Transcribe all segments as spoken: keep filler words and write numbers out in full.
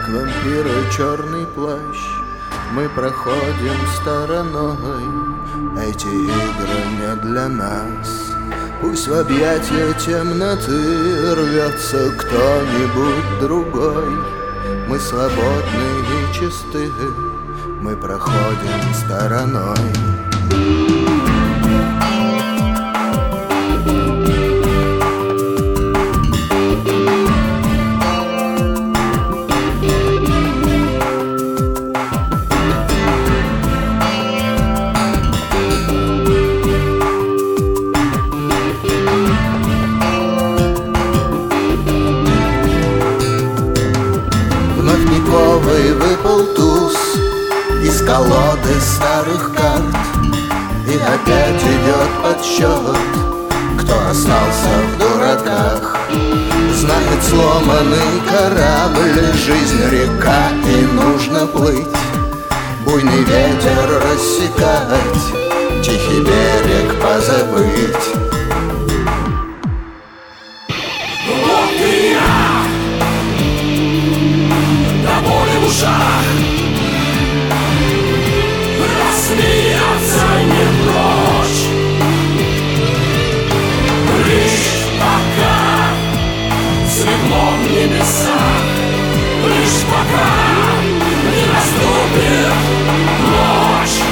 вампиры черный плащ, мы проходим стороной. Эти игры не для нас. Пусть в объятия темноты рвется кто-нибудь другой. Мы свободны и чисты, мы проходим стороной. Новый выпал туз из колоды старых карт, и опять идет подсчет, кто остался в дураках. Знает сломанный корабль, жизнь река, и нужно плыть, буйный ветер рассекать, тихий берег позабыть. Вот и я, до боли в ушах, рассмеяться не прочь. Лишь пока светло в небесах, лишь пока не наступит ночь.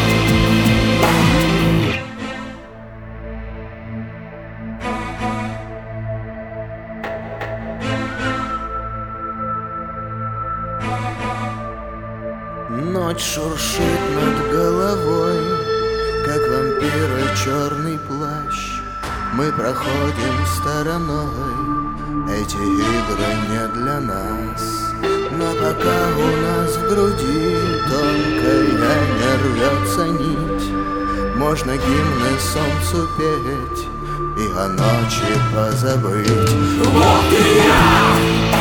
Ночь шуршит над головой, как вампиры черный плащ. Мы проходим стороной, эти игры не для нас. Но пока у нас в груди тонкая не рвется нить, можно гимны солнцу петь и о ночи позабыть. Вот и я,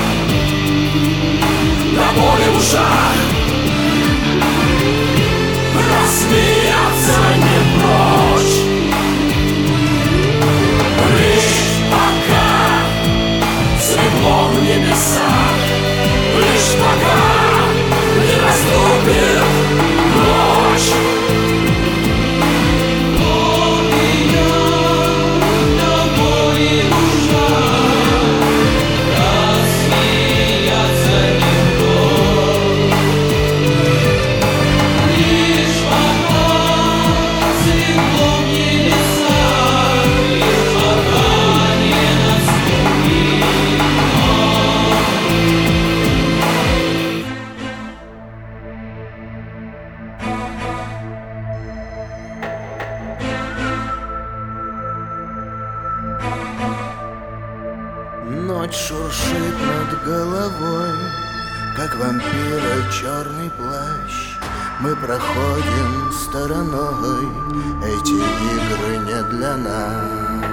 до боли в ушах, рассмеяться не прочь. Лишь пока светло в небесах, лишь пока не наступит ночь. Вот и я, до боли в ушах, рассмеяться не прочь. Ночь шуршит над головой, как вампира черный плащ. Мы проходим стороной, эти игры не для нас.